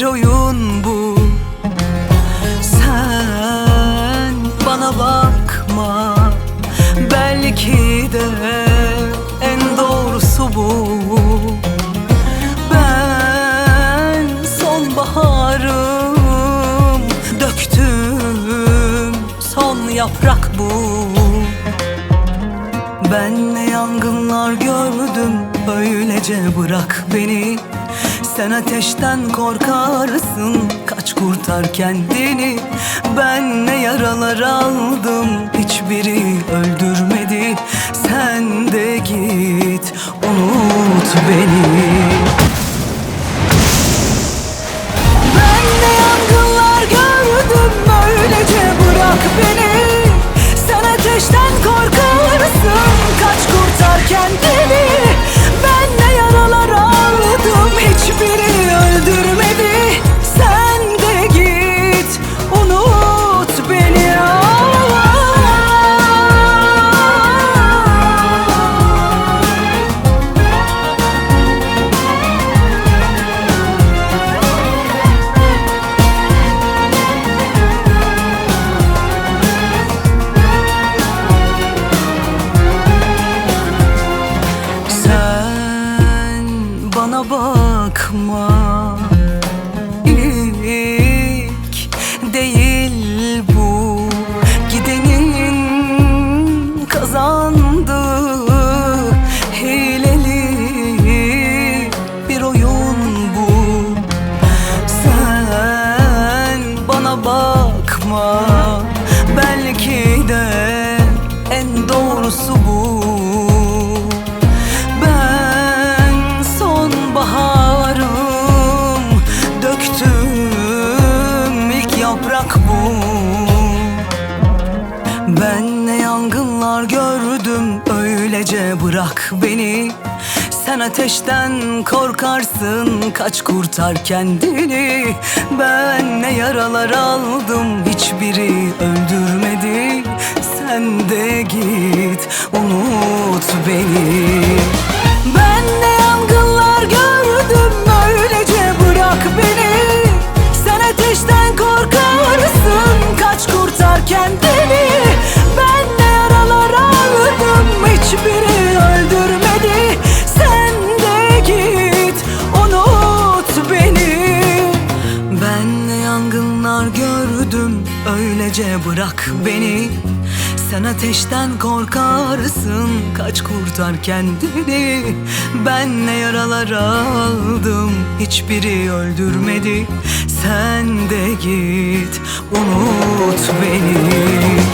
bir oyun bu. Sen bana bakma, belki de en doğrusu bu. Ben sonbaharım, döktüm son yaprak bu. Ben ne yangınlar gördüm, öylece bırak beni. Sen ateşten korkarsın, kaç kurtar kendini. Ben ne yaralar aldım, hiçbiri öldürmedi. Sen de git, unut beni. Ben ne yangınlar gördüm, öylece bırak beni. Sen ateşten korkarsın, kaç kurtar kendini. Ben ne yaralar aldım, hiçbiri öldürmedi. Sen de git, unut beni. Bana bakma, ilk değil bu. Gidenin kazandığı hileli bir oyun bu. Sen bana bakma, belki de en doğrusu bu. Baharım, döktüm ilk yaprak bu. Ben ne yangınlar gördüm, öylece bırak beni. Sen ateşten korkarsın, kaç kurtar kendini. Ben ne yaralar aldım, hiçbiri öldürmedi. Sen de git, unut beni. Ben ne yangınlar gördüm, öylece bırak beni. Sen ateşten korkarsın, kaç kurtar kendini. Ben ne yaralar aldım, hiçbiri öldürmedi. Sen de git, unut beni. Ben ne yangınlar gördüm, öylece bırak beni. Sen ateşten korkarsın, kaç kurtar kendini. Ben ne yaralar aldım, hiçbiri öldürmedi. Sen de git, unut beni.